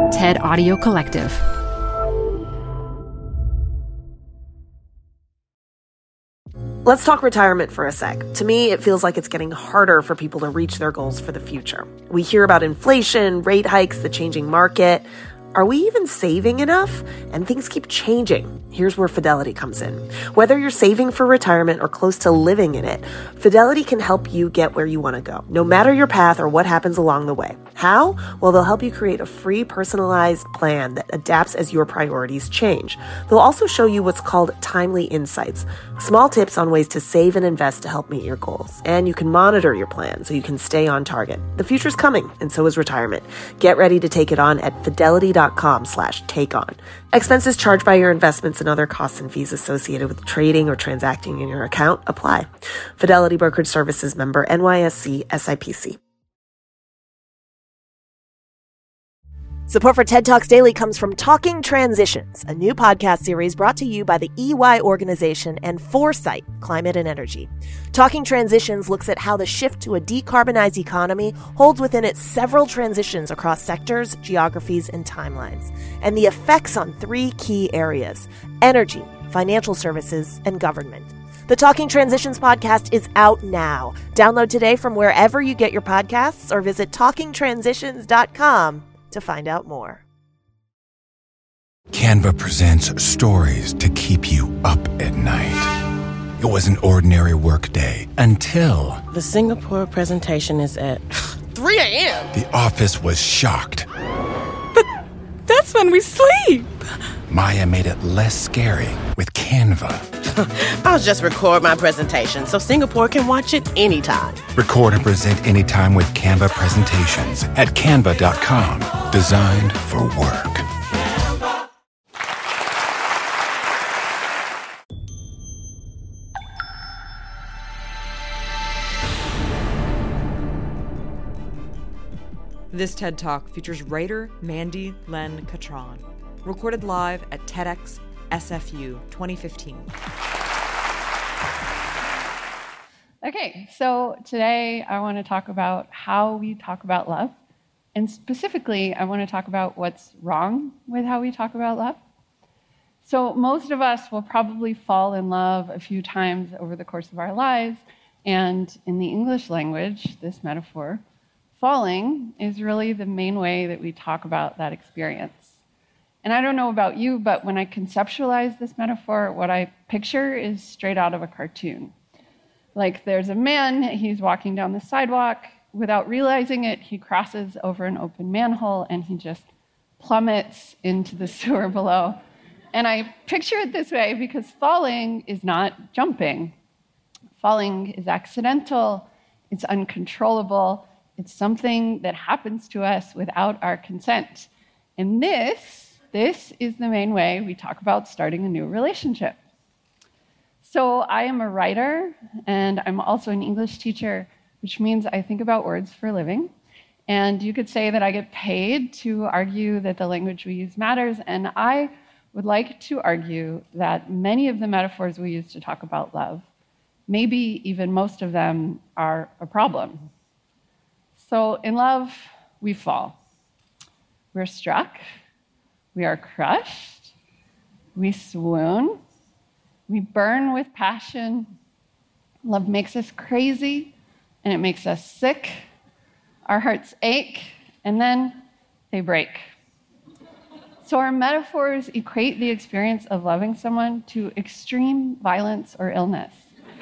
TED Audio Collective. Let's talk retirement for a sec. To me, it feels like it's getting harder for people to reach their goals for the future. We hear about inflation, rate hikes, the changing market. Are we even saving enough? And things keep changing. Here's where Fidelity comes in. Whether you're saving for retirement or close to living in it, Fidelity can help you get where you want to go, no matter your path or what happens along the way. How? Well, they'll help you create a free, personalized plan that adapts as your priorities change. They'll also show you what's called timely insights, small tips on ways to save and invest to help meet your goals. And you can monitor your plan so you can stay on target. The future's coming, and so is retirement. Get ready to take it on at fidelity.com/takeon. Expenses charged by your investments and other costs and fees associated with trading or transacting in your account apply. Fidelity Brokerage Services member NYSE SIPC. Support for TED Talks Daily comes from Talking Transitions, a new podcast series brought to you by the EY organization and Foresight Climate and Energy. Talking Transitions looks at how the shift to a decarbonized economy holds within it several transitions across sectors, geographies, and timelines, and the effects on three key areas: energy, financial services, and government. The Talking Transitions podcast is out now. Download today from wherever you get your podcasts or visit talkingtransitions.com to find out more. Canva presents stories to keep you up at night. It was an ordinary workday until the Singapore presentation is at 3 a.m. the office was shocked. But that's when we sleep. Maya made it less scary with Canva. I'll just record my presentation so Singapore can watch it anytime. Record and present anytime with Canva presentations at canva.com. Designed for work. This TED Talk features writer Mandy Len Catron, recorded live at TEDx SFU 2015. Okay, so today I want to talk about how we talk about love. And specifically, I want to talk about what's wrong with how we talk about love. So most of us will probably fall in love a few times over the course of our lives. And in the English language, this metaphor, falling is really the main way that we talk about that experience. And I don't know about you, but when I conceptualize this metaphor, what I picture is straight out of a cartoon. Like there's a man, he's walking down the sidewalk. Without realizing it, he crosses over an open manhole and he just plummets into the sewer below. And I picture it this way because falling is not jumping. Falling is accidental, it's uncontrollable, it's something that happens to us without our consent. And this is the main way we talk about starting a new relationship. So I am a writer, and I'm also an English teacher, which means I think about words for a living. And you could say that I get paid to argue that the language we use matters, and I would like to argue that many of the metaphors we use to talk about love, maybe even most of them, are a problem. So in love, we fall. We're struck. We are crushed. We swoon. We burn with passion. Love makes us crazy, and it makes us sick. Our hearts ache, and then they break. So our metaphors equate the experience of loving someone to extreme violence or illness.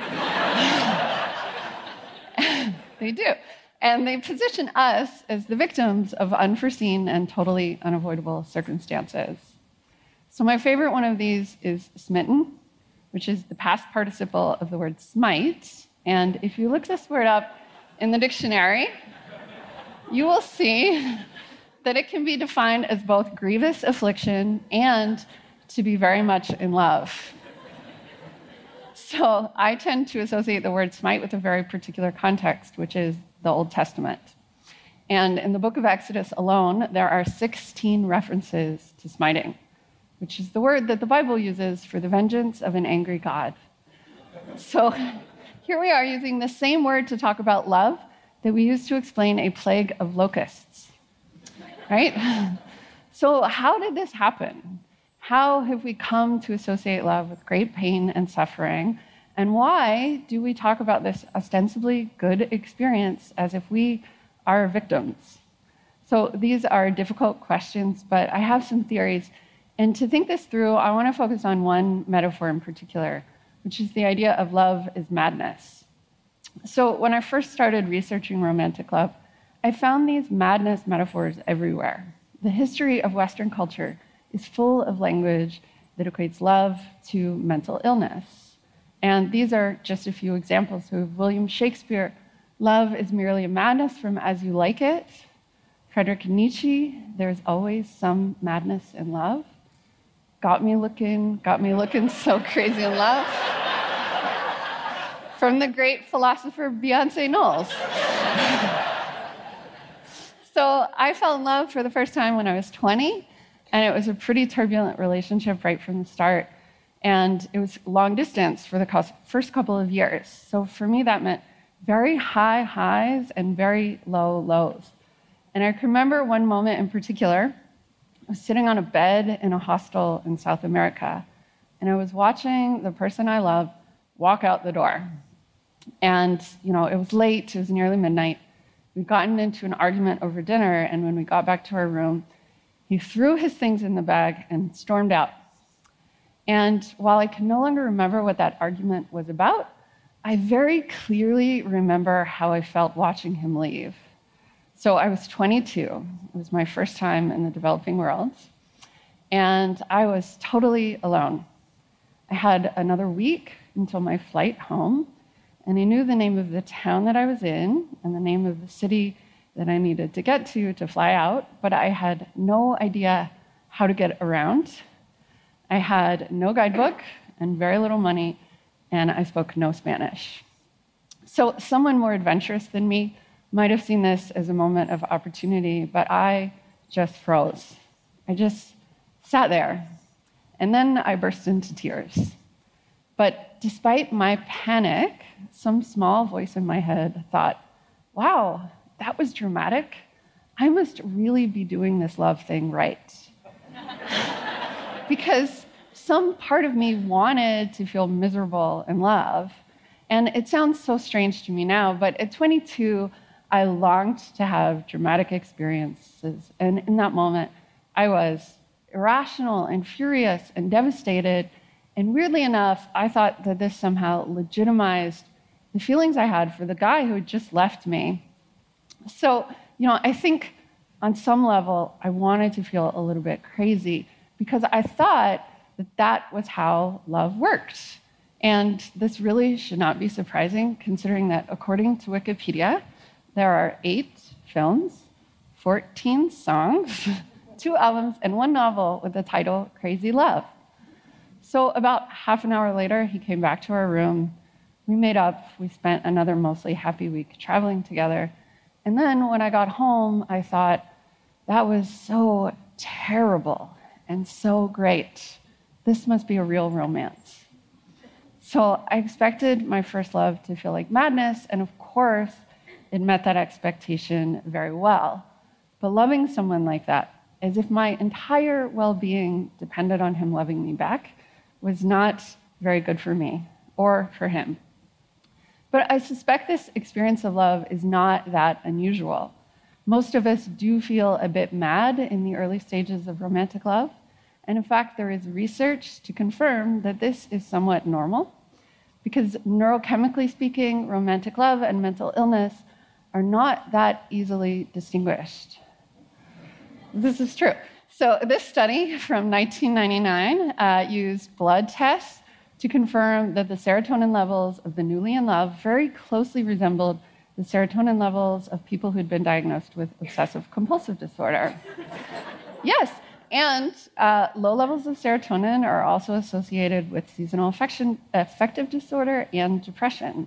They do. And they position us as the victims of unforeseen and totally unavoidable circumstances. So my favorite one of these is smitten, which is the past participle of the word smite. And if you look this word up in the dictionary, you will see that it can be defined as both grievous affliction and to be very much in love. So I tend to associate the word smite with a very particular context, which is the Old Testament. And in the book of Exodus alone, there are 16 references to smiting, which is the word that the Bible uses for the vengeance of an angry God. So here we are using the same word to talk about love that we use to explain a plague of locusts, right? So how did this happen? How have we come to associate love with great pain and suffering? And why do we talk about this ostensibly good experience as if we are victims? So these are difficult questions, but I have some theories. And to think this through, I want to focus on one metaphor in particular, which is the idea of love is madness. So when I first started researching romantic love, I found these madness metaphors everywhere. The history of Western culture is full of language that equates love to mental illness. And these are just a few examples. So William Shakespeare, love is merely a madness from As You Like It. Friedrich Nietzsche, there's always some madness in love. Got me looking so crazy in love. From the great philosopher Beyonce Knowles. So I fell in love for the first time when I was 20, and it was a pretty turbulent relationship right from the start. And it was long distance for the first couple of years. So for me, that meant very high highs and very low lows. And I can remember one moment in particular. I was sitting on a bed in a hostel in South America, and I was watching the person I loved walk out the door. And, it was late, it was nearly midnight. We'd gotten into an argument over dinner, and when we got back to our room, he threw his things in the bag and stormed out. And while I can no longer remember what that argument was about, I very clearly remember how I felt watching him leave. So I was 22. It was my first time in the developing world. And I was totally alone. I had another week until my flight home, and I knew the name of the town that I was in and the name of the city that I needed to get to fly out, but I had no idea how to get around. I had no guidebook and very little money, and I spoke no Spanish. So someone more adventurous than me might have seen this as a moment of opportunity, but I just froze. I just sat there, and then I burst into tears. But despite my panic, some small voice in my head thought, wow, that was dramatic. I must really be doing this love thing right. Because some part of me wanted to feel miserable in love. And it sounds so strange to me now, but at 22, I longed to have dramatic experiences. And in that moment, I was irrational and furious and devastated. And weirdly enough, I thought that this somehow legitimized the feelings I had for the guy who had just left me. So, I think on some level, I wanted to feel a little bit crazy because I thought that was how love worked. And this really should not be surprising, considering that according to Wikipedia, there are 8 films, 14 songs, 2 albums, and 1 novel with the title Crazy Love. So about half an hour later, he came back to our room. We made up. We spent another mostly happy week traveling together. And then when I got home, I thought, that was so terrible and so great. This must be a real romance. So I expected my first love to feel like madness, and of course, it met that expectation very well. But loving someone like that, as if my entire well-being depended on him loving me back, was not very good for me or for him. But I suspect this experience of love is not that unusual. Most of us do feel a bit mad in the early stages of romantic love. And in fact, there is research to confirm that this is somewhat normal, because neurochemically speaking, romantic love and mental illness are not that easily distinguished. This is true. So this study from 1999 used blood tests to confirm that the serotonin levels of the newly in love very closely resembled the serotonin levels of people who'd been diagnosed with obsessive-compulsive disorder. Yes, and low levels of serotonin are also associated with seasonal affective disorder and depression.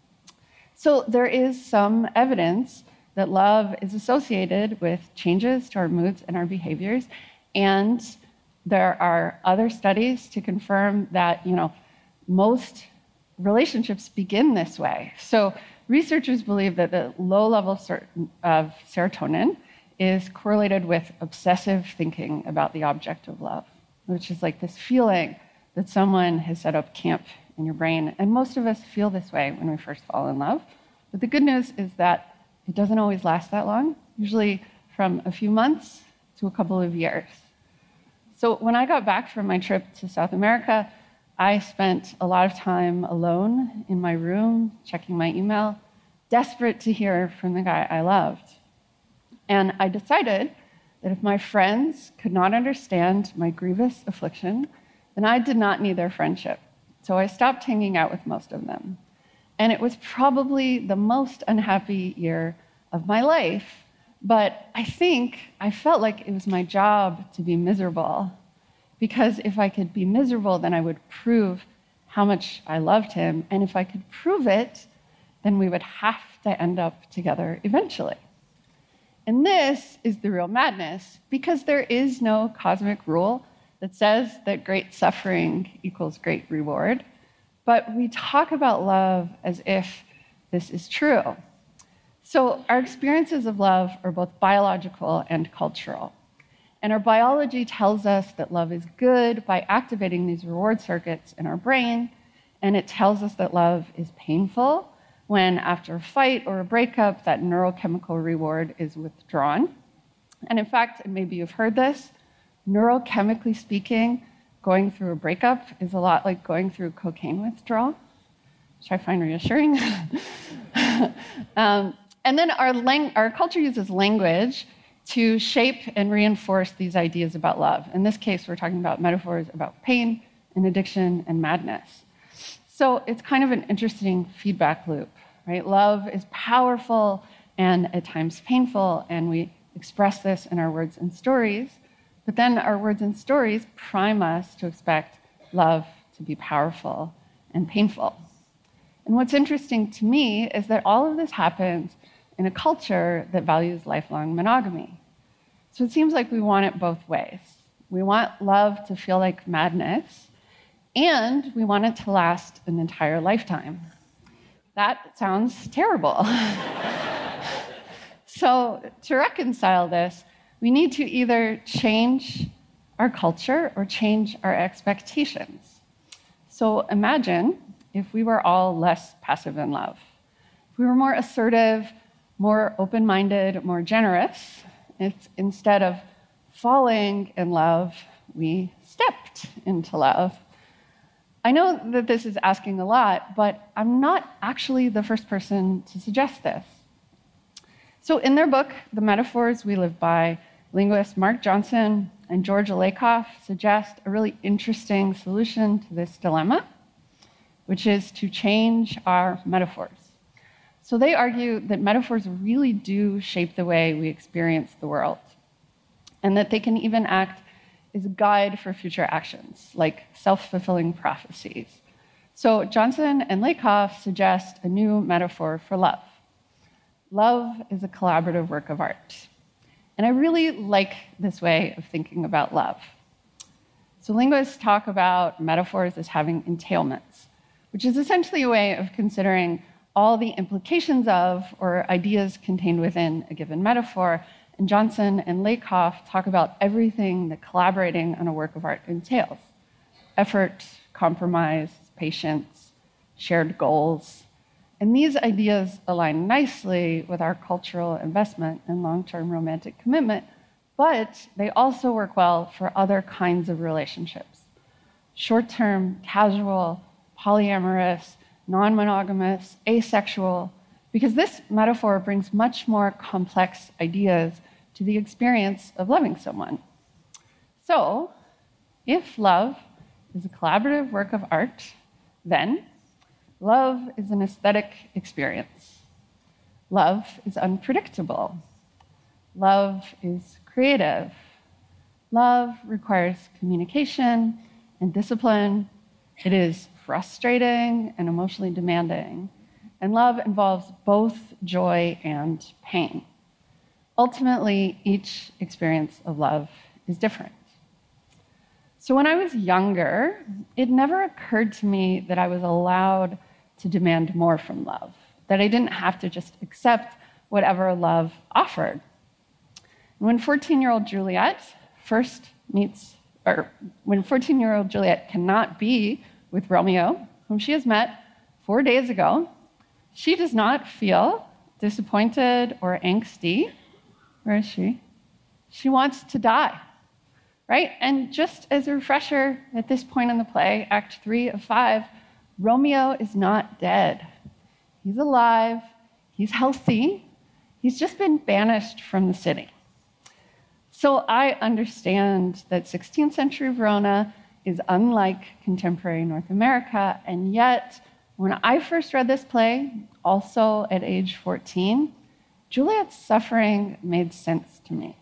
So there is some evidence that love is associated with changes to our moods and our behaviors, and there are other studies to confirm that, most relationships begin this way. So researchers believe that the low level of serotonin is correlated with obsessive thinking about the object of love, which is like this feeling that someone has set up camp in your brain. And most of us feel this way when we first fall in love. But the good news is that it doesn't always last that long, usually from a few months to a couple of years. So when I got back from my trip to South America, I spent a lot of time alone in my room, checking my email, desperate to hear from the guy I loved. And I decided that if my friends could not understand my grievous affliction, then I did not need their friendship. So I stopped hanging out with most of them. And it was probably the most unhappy year of my life, but I think I felt like it was my job to be miserable, because if I could be miserable, then I would prove how much I loved him, and if I could prove it, then we would have to end up together eventually. And this is the real madness, because there is no cosmic rule that says that great suffering equals great reward, but we talk about love as if this is true. So our experiences of love are both biological and cultural. And our biology tells us that love is good by activating these reward circuits in our brain, and it tells us that love is painful when, after a fight or a breakup, that neurochemical reward is withdrawn. And in fact, and maybe you've heard this, neurochemically speaking, going through a breakup is a lot like going through cocaine withdrawal, which I find reassuring. And then our culture uses language to shape and reinforce these ideas about love. In this case, we're talking about metaphors about pain and addiction and madness. So it's kind of an interesting feedback loop, right? Love is powerful and at times painful, and we express this in our words and stories. But then our words and stories prime us to expect love to be powerful and painful. And what's interesting to me is that all of this happens in a culture that values lifelong monogamy. So it seems like we want it both ways. We want love to feel like madness, and we want it to last an entire lifetime. That sounds terrible. So to reconcile this, we need to either change our culture or change our expectations. So imagine if we were all less passive in love. If we were more assertive, more open-minded, more generous, instead of falling in love, we stepped into love. I know that this is asking a lot, but I'm not actually the first person to suggest this. So in their book, The Metaphors We Live By, linguists Mark Johnson and George Lakoff suggest a really interesting solution to this dilemma, which is to change our metaphors. So they argue that metaphors really do shape the way we experience the world, and that they can even act as a guide for future actions, like self-fulfilling prophecies. So Johnson and Lakoff suggest a new metaphor for love. Love is a collaborative work of art. And I really like this way of thinking about love. So linguists talk about metaphors as having entailments, which is essentially a way of considering all the implications of or ideas contained within a given metaphor. And Johnson and Lakoff talk about everything that collaborating on a work of art entails: effort, compromise, patience, shared goals. And these ideas align nicely with our cultural investment in long-term romantic commitment, but they also work well for other kinds of relationships: short-term, casual, polyamorous, non-monogamous, asexual, because this metaphor brings much more complex ideas to the experience of loving someone. So, if love is a collaborative work of art, then love is an aesthetic experience. Love is unpredictable. Love is creative. Love requires communication and discipline. It is frustrating and emotionally demanding. And love involves both joy and pain. Ultimately, each experience of love is different. So when I was younger, it never occurred to me that I was allowed to demand more from love, that I didn't have to just accept whatever love offered. When 14-year-old Juliet when 14-year-old Juliet cannot be with Romeo, whom she has met 4 days ago, she does not feel disappointed or angsty. Where is she? She wants to die, right? And just as a refresher, at this point in the play, Act 3 of 5, Romeo is not dead. He's alive, he's healthy, he's just been banished from the city. So I understand that 16th century Verona is unlike contemporary North America, and yet when I first read this play, also at age 14, Juliet's suffering made sense to me.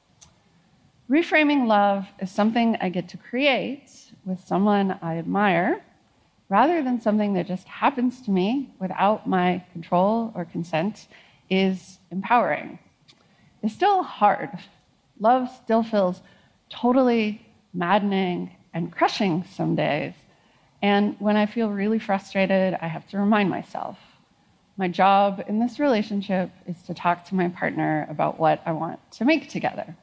Reframing love is something I get to create with someone I admire, rather than something that just happens to me without my control or consent, is empowering. It's still hard. Love still feels totally maddening and crushing some days. And when I feel really frustrated, I have to remind myself, my job in this relationship is to talk to my partner about what I want to make together.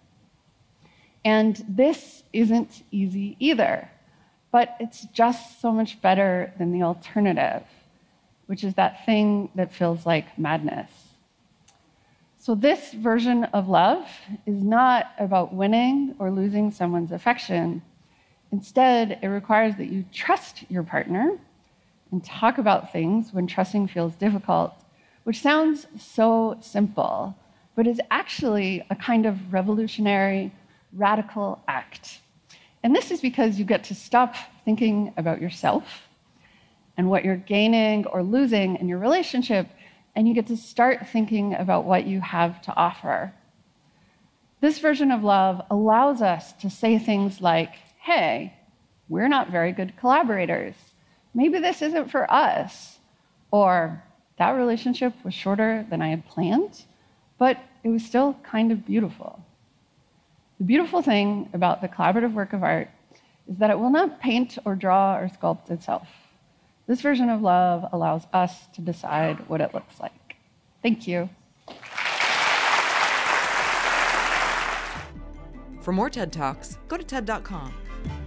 And this isn't easy either, but it's just so much better than the alternative, which is that thing that feels like madness. So this version of love is not about winning or losing someone's affection. Instead, it requires that you trust your partner and talk about things when trusting feels difficult, which sounds so simple, but is actually a kind of revolutionary, radical act. And this is because you get to stop thinking about yourself and what you're gaining or losing in your relationship, and you get to start thinking about what you have to offer. This version of love allows us to say things like, hey, we're not very good collaborators. Maybe this isn't for us. Or, that relationship was shorter than I had planned, but it was still kind of beautiful. The beautiful thing about the collaborative work of art is that it will not paint or draw or sculpt itself. This version of love allows us to decide what it looks like. Thank you. For more TED Talks, go to TED.com.